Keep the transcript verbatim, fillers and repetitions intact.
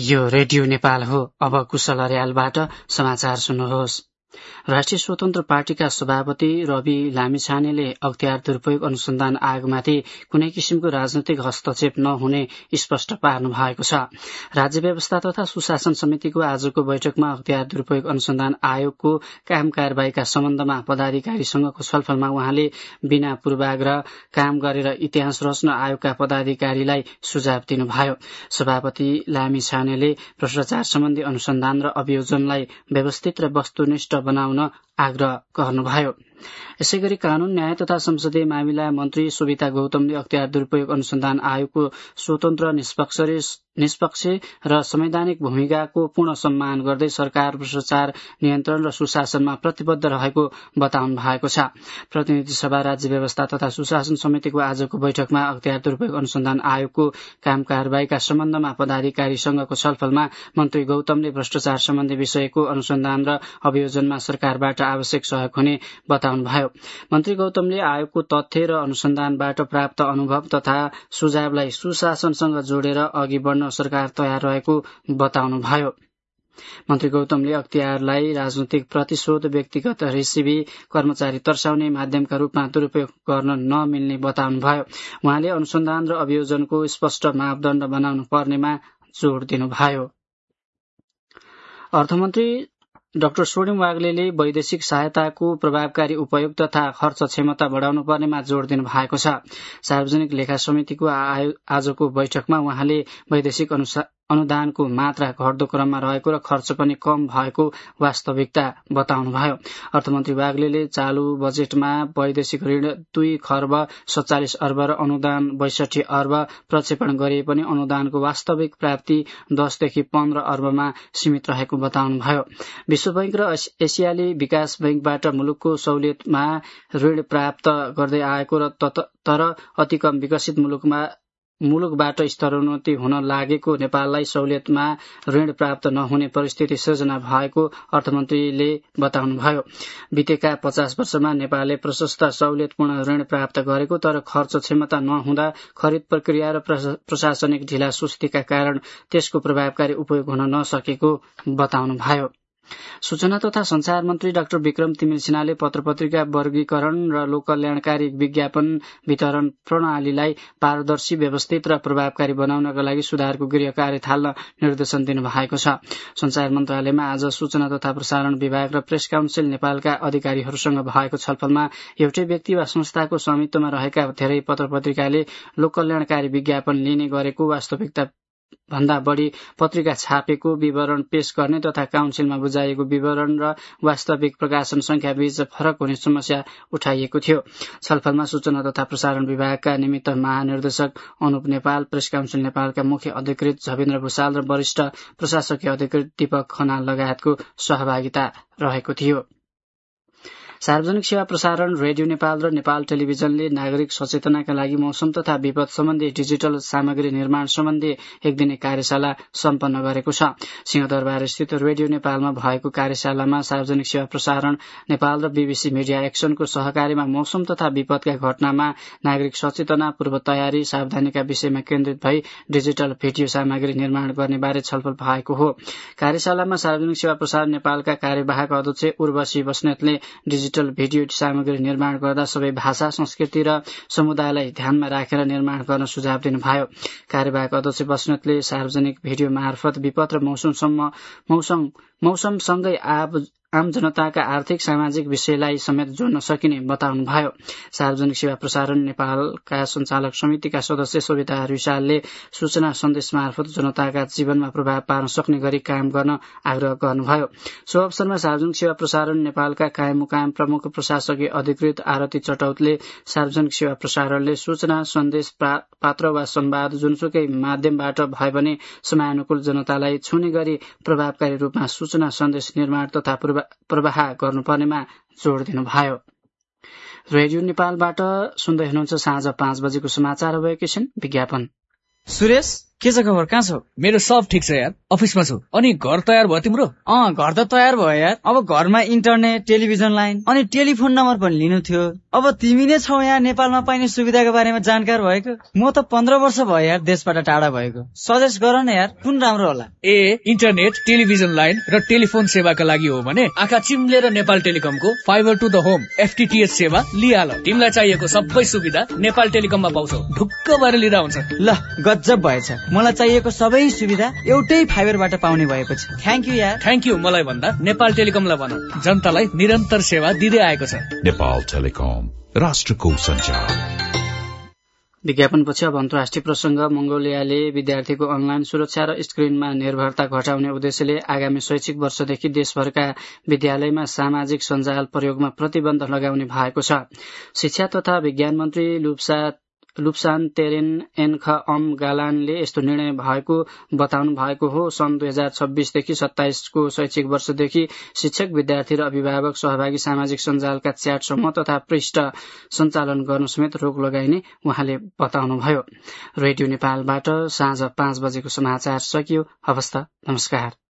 यो रेडियो नेपाल हो। अब कुशल अर्यालबाट समाचार सुन्नुहोस्। राष्ट्रिय स्वतन्त्र पार्टीका सभापति रवि लामिछानेले अख्तियार दुरूपयोग अनुसन्धान आयोगमाथि कुनै किसिमको राजनैतिक हस्तक्षेप नहुने स्पष्ट पार्नु भएको छ। राज्य व्यवस्था तथा सुशासन समितिको आजको बैठकमा अख्तियार दुरूपयोग अनुसन्धान आयोगको काम कारबाहीका सम्बन्धमा पदाधिकारीसँगको छलफलमा उहाँले बिना पूर्वाग्रह काम गरेर इतिहास रच्न आयोगका पदाधिकारीलाई सुझाव दिनुभयो। सभापति लामिछानेले भ्रष्टाचार सम्बन्धी अनुसन्धान र अभियोजनलाई व्यवस्थित र वस्तुनिष्ठ बनाउन आग्रह गर्नुभयो। यसैगरी कानून न्याय तथा संसदीय मामिला मन्त्री सुविता गौतमले अख्तियार दुरूपयोग अनुसन्धान आयोगको स्वतन्त्र निष्पक्ष र संवैधानिक भूमिकाको पूर्ण सम्मान गर्दै सरकार भ्रष्टाचार नियन्त्रण र सुशासनमा प्रतिबद्ध रहेको बताउनु भएको छ। प्रतिनिधि सभा राज्य व्यवस्था तथा सुशासन समितिको आजको बैठकमा अख्तियार दुरूपयोग अनुसन्धान आयोगको काम कारबाहीका सम्बन्धमा पदाधिकारीसँगको छलफलमा मन्त्री गौतमले भ्रष्टाचार सम्बन्धी विषयको अनुसन्धान र अभियोजनमा सरकारबाट आवश्यक सहयोग हुने बताउनुभयो। मन्त्री गौतमले आयोगको तथ्य र अनुसन्धानबाट प्राप्त अनुभव तथा सुझावलाई सुशासनसँग जोडेर अघि बढ्न सरकार तयार रहेको बताउनुभयो। मन्त्री गौतमले अख्तियारलाई राजनैतिक प्रतिशोध, व्यक्तिगत रेसिपी, कर्मचारी तर्साउने माध्यमका रूपमा दुरूपयोग गर्न नमिल्ने बताउनुभयो। उहाँले अनुसन्धान र अभियोजनको स्पष्ट मापदण्ड बनाउनु पर्नेमा जोड़ दिनुभयो। अर्थमन्त्री डाक्टर स्वर्णिम वाग्लेले वैदेशिक सहायताको प्रभावकारी उपयोग तथा खर्च क्षमता बढ़ाउनु पर्नेमा जोड़ दिनु भएको छ। सार्वजनिक लेखा समितिको आजको बैठकमा उहाँले वैदेशिक अनुदानको मात्रा घट्दो क्रममा रहेको र खर्च पनि कम भएको वास्तविकता बताउनुभयो। अर्थमन्त्री वाग्लेले चालू बजेटमा वैदेशिक ऋण दुई खर्ब सत्तालिस अर्ब र अनुदान बैसठी अर्ब प्रक्षेपण गरिए पनि अनुदानको वास्तविक प्राप्ति दसदेखि पन्ध्र अर्बमा सीमित रहेको बताउनुभयो। विश्व बैंक र एसियाली विकास बैंकबाट मुलुकको सहुलियतमा ऋण प्राप्त गर्दै आएको र तर अति कम विकसित मुलुकमा मुलुकबाट स्तरोन्नति हुन लागेको नेपाललाई सहुलियतमा ऋण प्राप्त नहुने परिस्थिति सृजना भएको अर्थमन्त्रीले बताउनुभयो। बितेका पचास वर्षमा नेपालले प्रशस्त सहुलियतपूर्ण ऋण प्राप्त गरेको तर खर्च क्षमता नहुँदा खरिद प्रक्रिया र प्रशासनिक ढिला सुस्तीका कारण त्यसको प्रभावकारी उपयोग हुन नसकेको बताउनुभयो। सूचना तथा संचार मन्त्री डाक्टर विक्रम तिमिल सिन्हाले पत्र पत्रिका वर्गीकरण र लोककल्याणकारी विज्ञापन वितरण प्रणालीलाई पारदर्शी, व्यवस्थित र प्रभावकारी बनाउनका लागि सुधारको गृह कार्य थाल्न निर्देशन दिनुभएको छ। संचार मन्त्रालयमा आज सूचना तथा प्रसारण विभाग र प्रेस काउन्सिल नेपालका अधिकारीहरूसँग भएको छलफलमा एउटै व्यक्ति वा संस्थाको स्वामित्वमा रहेका धेरै पत्र पत्रिकाले लोककल्याणकारी विज्ञापन लिने गरेको वास्तविकता भन्दा बढ़ी पत्रिका छापेको विवरण पेश गर्ने तथा काउन्सिलमा बुझाइएको विवरण र वास्तविक प्रकाशन संख्या बीच फरक हुने समस्या उठाइएको थियो। छलफलमा सूचना तथा प्रसारण विभागका निमित्त महानिर्देशक अनुप नेपाल, प्रेस काउन्सिल नेपालका मुख्य अधिकृत झवेन्द्र भूषाल र वरिष्ठ प्रशासकीय अधिकृत दीपक खनाल लगायतको सहभागिता रहेको थियो। सार्वजनिक सेवा प्रसारण रेडियो नेपाल र नेपाल टेलिभिजनले नागरिक सचेतनाका लागि मौसम तथा विपद सम्बन्धी डिजिटल सामग्री निर्माण सम्बन्धी एक दिने कार्यशाला सम्पन्न गरेको छ। सिंहदरबार स्थित रेडियो नेपालमा भएको कार्यशालामा सार्वजनिक सेवा प्रसारण नेपाल र बीबीसी मिडिया एक्सनको सहकारीमा मौसम तथा विपदका घटनामा नागरिक सचेतना, पूर्व तयारी, सावधानीका विषयमा केन्द्रित भई डिजिटल भिडियो सामग्री निर्माण गर्ने बारे छलफल भएको हो। कार्यशालामा सार्वजनिक सेवा प्रसारण नेपालका कार्यवाहक अध्यक्ष उर्वशी बस्नेतले डिजिटल भिडियो सामग्री निर्माण गर्दा सबै भाषा, संस्कृति र समुदायलाई ध्यानमा राखेर निर्माण गर्न सुझाव दिनुभयो। कार्यवाहक अध्यक्ष बस्नेतले सार्वजनिक भिडियो मार्फत विपद र मौसमसम्म मौसम मौसमसँगै आम जनताका आर्थिक सामाजिक विषयलाई समेत जोड्न सकिने बताउनुभयो। सार्वजनिक सेवा प्रसारण नेपालका सञ्चालक समितिका सदस्य सविता रिसालले सूचना सन्देश मार्फत जनताका जीवनमा प्रभाव पार्न सक्ने गरी काम गर्न आग्रह गर्नुभयो। सो अवसरमा सार्वजनिक सेवा प्रसारण नेपालका कायम मुकाम प्रमुख प्रशासकीय अधिकृत आरती चटौतले सार्वजनिक सेवा प्रसारणले सूचना सन्देश पात्र वा संवाद जुनसुकै माध्यमबाट भए पनि समयानुकूल जनतालाई छुने गरी प्रभावकारी रूपमा सूचना सन्देश निर्माण तथा प्रवाह गर्नुपर्नेमा जोड़ दिनुभयो। रेडियो नेपालबाट सुन्दै हुनुहुन्छ साँझ पाँच बजेको समाचार। अब एकैछिन विज्ञापन। सुरेश, के छ खबर, कहाँ छौ? मेरो सब ठिक छ यार, अफिसमा छु। अनि घर तयार भयो तिम्रो? अँ घर त तयार भयो यार। अब घरमा इन्टरनेट, टेलिभिजन लाइन अनि टेलिफोन नम्बर पनि लिनु थियो। अब तिमी नै छौ यहाँ नेपालमा पाइने सुविधाको बारेमा जानकार भएको। म त पन्ध्र वर्ष भयो यार देशबाट टाढा भएको। सजेस्ट गर न यार, कुन राम्रो होला? ए इन्टरनेट, टेलिभिजन लाइन र टेलिफोन सेवाका लागि हो भने आँखा चिम्लेर नेपाल टेलिकमको fibre to the home FTTH सेवा लिहाल। तिमीलाई चाहिएको सबै सुविधा नेपाल टेलिकममा पाउँछौ, ढुक्क भएर लिँदा हुन्छ। ल गजब भएछ, मलाई चाहिएको सबै सुविधा एउटै फाइबरबाट पाउने भएपछि। थ्याङ्क यू यार। थ्याङ्क यू मलाई भन्दा नेपाल टेलिकमलाई भन, जनतालाई निरन्तर सेवा दिँदै आएको छ। नेपाल टेलिकम, राष्ट्रको सञ्चार। विज्ञापनपछि अब अन्तर्राष्ट्रिय प्रसंग। मंगोलियाले विद्यार्थीको अनलाइन सुरक्षा र स्क्रिनमा निर्भरता घटाउने उद्देश्यले आगामी शैक्षिक वर्षदेखि देशभरका विद्यालयमा सामाजिक सञ्जाल प्रयोगमा प्रतिबन्ध लगाउने भएको छ। शिक्षा तथा विज्ञान मन्त्री लुप्सा लुप्सान तेरेन एन्ख अम गालानले यस्तो निर्णय भएको बताउनु भएको हो। सन् दुई हजार छब्बीसदेखि सत्ताइसको शैक्षिक वर्षदेखि शिक्षक, विद्यार्थी र अभिभावक सहभागी सामाजिक सञ्जालका च्याट समूह तथा पृष्ठ सञ्चालन गर्नु समेत रोक लगाइने उहाँले बताउनुभयो। रेडियो नेपालबाट साँझ पाँच बजेको समाचार सकियो। हवस् त, नमस्कार।